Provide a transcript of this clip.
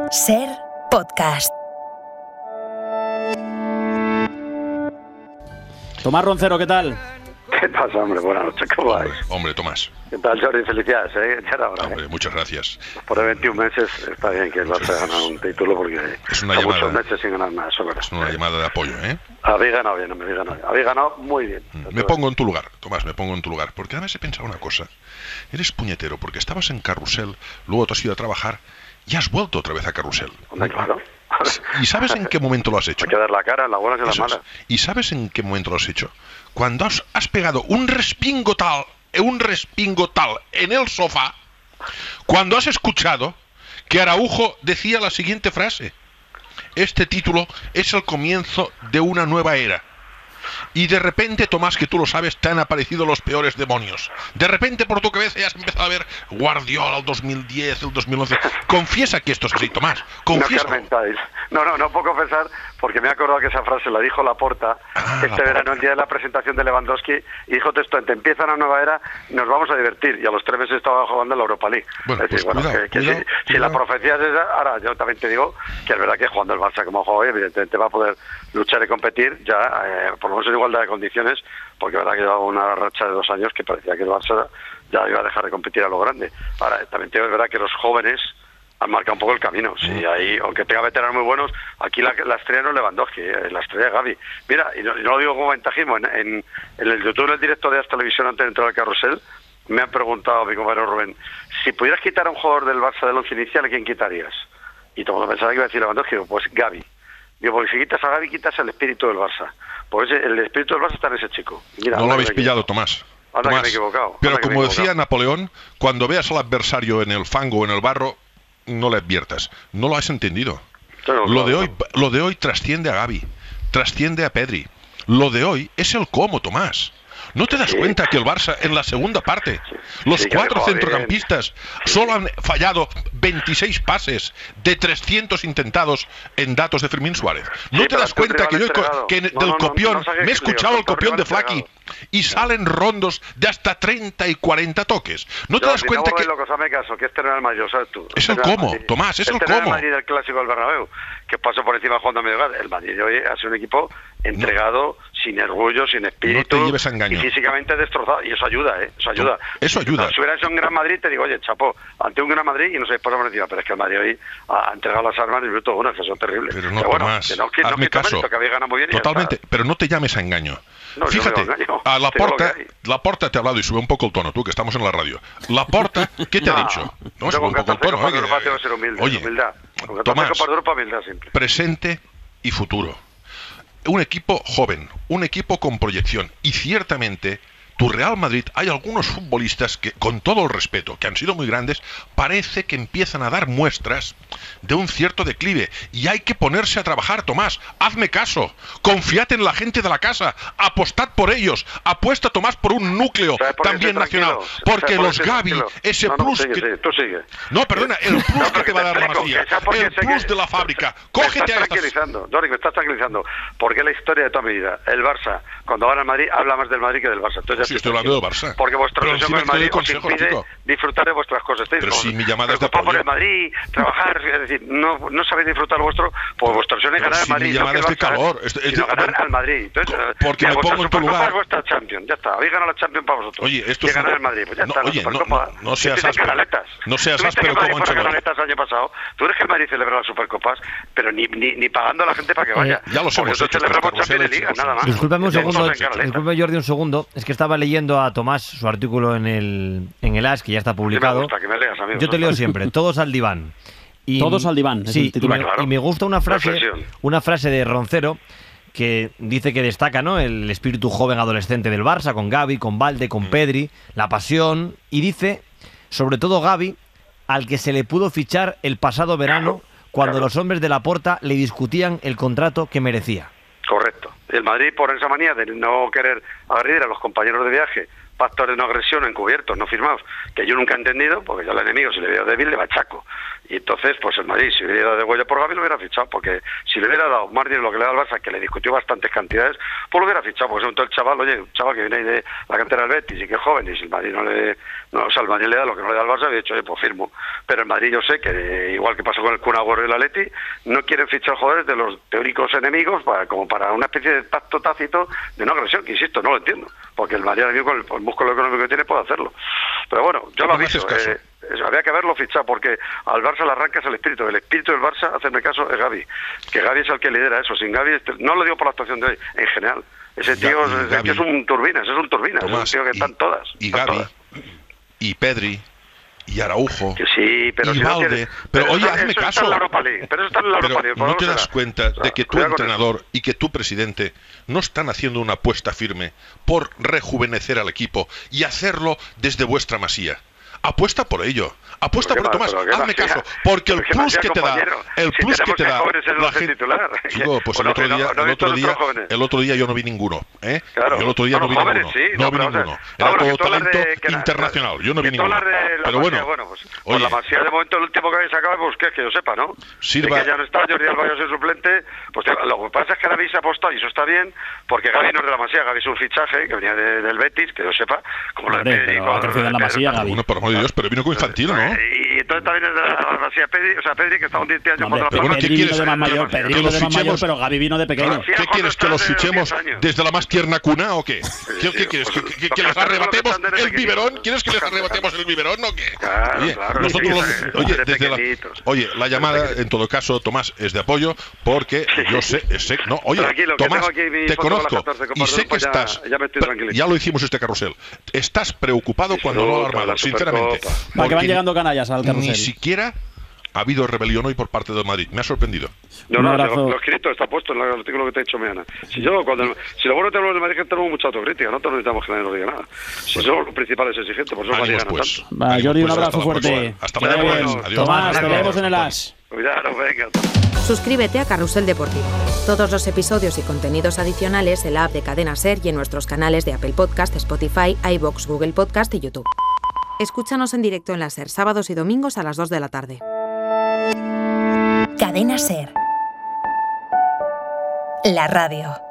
Ser podcast. Tomás Roncero, ¿qué tal? ¿Qué pasa, hombre? Buenas noches, ¿cómo vais? Hombre, Tomás. ¿Qué tal, Jordi? Felicidades, ¿eh? Ya era hora, Hombre, muchas gracias. Por 21 meses está bien que el Barça haya ganado un título porque es una son llamada, muchos meses sin ganar nada, eso es verdad. Es una llamada de apoyo, ¿eh? Habéis ganado bien, habéis ganado muy bien. Me pongo en tu lugar, Tomás, me pongo en tu lugar. Porque además he pensado una cosa. Eres puñetero, porque estabas en Carrusel, luego te has ido a trabajar y has vuelto otra vez a Carrusel. Hombre, claro. ¿Y sabes en qué momento lo has hecho? Hay que dar la cara en las buenas y en las malas. ¿Y sabes en qué momento lo has hecho? Cuando has pegado un respingo tal en el sofá, cuando has escuchado que Araujo decía la siguiente frase: este título es el comienzo de una nueva era. Y de repente, Tomás, que tú lo sabes, te han aparecido los peores demonios. De repente por tu cabeza ya has empezado a ver Guardiola, el 2010, el 2011. Confiesa que esto es así, Tomás. Confiesa. No puedo confesar, porque me he acordado que esa frase la dijo Laporta verano, el día de la presentación de Lewandowski, y dijo textualmente: empieza una nueva era, nos vamos a divertir. Y a los 3 meses estaba jugando en la Europa League. Bueno, es decir, cuidado. Si la profecía es esa, ahora yo también te digo que es verdad que jugando el Barça como juega hoy, evidentemente va a poder luchar y competir ya, por lo menos en igualdad de condiciones, porque es verdad que llevaba una racha de 2 años que parecía que el Barça ya iba a dejar de competir a lo grande. Ahora, también es verdad que los jóvenes han marcado un poco el camino. Sí, ahí, aunque tenga veteranos muy buenos, aquí la estrella no es Lewandowski, la estrella es Gavi. Mira, y no lo digo como ventajismo, en el YouTube, en el directo de As Televisión, antes de entrar al Carrusel, me han preguntado mi compañero Rubén: si pudieras quitar a un jugador del Barça del once inicial, ¿a quién quitarías? Y todo el mundo pensaba que iba a decir Lewandowski. Digo, pues Gavi. Digo, porque si quitas a Gavi, quitas el espíritu del Barça. Pues el espíritu del Barça está en ese chico. Mira, no lo habéis pillado, Tomás. Anda, que me he equivocado. Pero como decía Napoleón, cuando veas al adversario en el fango o en el barro, no le adviertas. No lo has entendido. Lo de hoy trasciende a Gavi, trasciende a Pedri. Lo de hoy es el cómo, Tomás. ¿No te das cuenta que el Barça en la segunda parte, los 4 centrocampistas solo han fallado 26 pases de 300 intentados en datos de Fermín Suárez? ¿No te das cuenta que yo del copión me he escuchado el copión de Flaky y salen rondos de hasta 30 y 40 toques? ¿No te das cuenta que... Hazme caso, que este no era el Madrid, ¿sabes tú? Es el cómo, Tomás, es el cómo. El Madrid del clásico del Bernabéu, que pasó por encima jugando a medio gas. El Madrid hoy ha sido un equipo entregado, sin orgullo, sin espíritu. No te lleves a engaño. Y físicamente destrozado. Y eso ayuda, ¿eh? Eso ayuda. Eso ayuda. Si hubiera sido un Gran Madrid, te digo, oye, chapó, ante un Gran Madrid y no se pasa por encima. Pero es que el Madrid hoy ha entregado las armas y minuto uno, que son terribles. Pero no, Tomás, hazme caso. Que había ganado muy bien. Totalmente, pero no te llames a engaño. No, fíjate, a Laporta te ha hablado, y sube un poco el tono, tú, que estamos en la radio. Laporta, ¿qué te ha dicho? No, sube un poco el tono. Oye, Tomás, presente y futuro. Un equipo joven, un equipo con proyección, y ciertamente tu Real Madrid, hay algunos futbolistas que, con todo el respeto, que han sido muy grandes, parece que empiezan a dar muestras de un cierto declive, y hay que ponerse a trabajar, Tomás. Hazme caso, confiad en la gente de la casa, apostad por ellos, apuesta, Tomás, por un núcleo también nacional, porque los Gavi, ese plus que... Tú sigue. No, perdona, el plus que te va a dar la Masía, el plus de la fábrica, cógete a estas... Jordi, me estás tranquilizando, porque la historia de toda mi vida, el Barça, cuando gana el Madrid, habla más del Madrid que del Barça. Entonces, sí, estoy hablando del Barça. Porque vuestra obsesión con el Madrid os impide disfrutar de vuestras cosas. Pero si mi llamada es de apoyo. Por el Madrid, trabajar, es decir, no sabéis disfrutar lo vuestro, pues vuestra obsesión es ganar al Madrid. Mi llamada es de calor. Sino ganar al Madrid. Entonces, porque me pongo en tu lugar. Vuestra Champions, ya está. Habéis ganado la Champions para vosotros. Oye, esto es ganar el Madrid, pues ya está. Oye, no seas áspero. No seas áspero como Ancelotti. El año pasado, tú eres que el Madrid celebra las Supercopas, pero ni pagando a la gente para que vaya. Ya lo hemos hecho. Discúlpame un segundo, disculpe Jordi un segundo, es que estaba leyendo a Tomás su artículo en el AS, que ya está publicado. Sí, me gusta que me leas, amigo. Yo te leo siempre, todos al diván. Todos al diván, es el titular. Y me gusta una frase de Roncero que dice que destaca, ¿no?, el espíritu joven adolescente del Barça, con Gavi, con Valde, con Pedri, la pasión, y dice, sobre todo Gavi, al que se le pudo fichar el pasado verano cuando los hombres de Laporta le discutían el contrato que merecía. Correcto. El Madrid, por esa manía de no querer agredir a los compañeros de viaje, pactos de no agresión encubiertos, no firmados, que yo nunca he entendido, porque yo al enemigo, si le veo débil, le machaco. Y entonces, pues el Madrid, si hubiera dado de huella por Gavi, lo hubiera fichado, porque si le hubiera dado más dinero lo que le da al Barça, que le discutió bastantes cantidades, pues lo hubiera fichado, porque según el chaval, oye, un chaval que viene ahí de la cantera del Betis y que es joven, y si el Madrid o sea, el Madrid le da lo que no le da al Barça, había dicho, oye, pues firmo. Pero el Madrid, yo sé que, igual que pasó con el Kun Agüero y el Atleti, no quieren fichar jugadores de los teóricos enemigos como para una especie de pacto tácito de no agresión, que insisto, no lo entiendo, porque el Madrid ahora mismo con el músculo económico que tiene puede hacerlo. Pero bueno, yo lo aviso, había que haberlo fichado, porque al Barça le arrancas el espíritu del Barça, hacerme caso, es Gavi, que Gavi es el que lidera eso. Sin Gavi, no lo digo por la actuación de hoy, en general, ese tío es un turbina, Tomás, es un tío que están todas. Y Gavi, y Pedri, y Araujo, que sí, pero y si Valde, no pero oye, hazme eso caso. Está en la Europa League, pero eso está en la Europa League. ¿No te das cuenta de que tu entrenador y que tu presidente no están haciendo una apuesta firme por rejuvenecer al equipo y hacerlo desde vuestra Masía? Apuesta por ello. Apuesta por Tomás, hazme caso, porque el plus que te da, la gente. Chico, pues el otro día yo no vi ninguno, ¿eh? Claro. El otro día no vi ninguno. Era todo talento internacional. Yo no vi ninguno. Pero bueno, pues la Masía de momento el último que habéis sacado, pues que yo sepa, ¿no? Sirva. Que ya no está Jordi Alba, yo soy suplente, pues lo que pasa es que Gavi se ha apostado, y eso está bien, porque Gavi no es de la Masía, Gavi es un fichaje que venía del Betis, que yo sepa, como lo de Pedri. Ha crecido en la Masía, Gavi. Bueno, por amor de Dios, pero vino con infantil, ¿no? Y entonces también es de la Masía Pedri, que está un 10 años por la pero bueno, ¿qué quieres? De más mayor, Pedri vino de más mayor, pero Gavi vino de pequeño. ¿Qué quieres, que los fichemos desde la más tierna cuna o qué? ¿Qué quieres? ¿Que les arrebatemos el biberón? ¿Quieres que les arrebatemos el biberón o qué? Claro, oye, la llamada, en todo caso, Tomás, es de apoyo, porque yo sé, no, oye, Tomás, te conozco y sé que estás, ya lo hicimos este carrusel, estás preocupado cuando no lo ha armado, sinceramente. Para que van llegando canallas al carrusel. Ni siquiera ha habido rebelión hoy por parte del Madrid. Me ha sorprendido. No, lo escrito está puesto en el artículo que te he dicho mañana. Si lo bueno tenemos del Madrid, que tenemos mucha autocrítica, no necesitamos que nadie nos diga nada. Si somos los principales exigentes, por eso ánimos, pues. Va, Jordi, un abrazo fuerte. Hasta mañana. Adiós. Tomás, te vemos en el As. Cuidado, venga. Suscríbete a Carrusel Deportivo. Todos los episodios y contenidos adicionales en la app de Cadena SER y en nuestros canales de Apple Podcast, Spotify, iVoox, Google Podcast y YouTube. Escúchanos en directo en la SER, sábados y domingos a las 2 de la tarde. Cadena SER. La radio.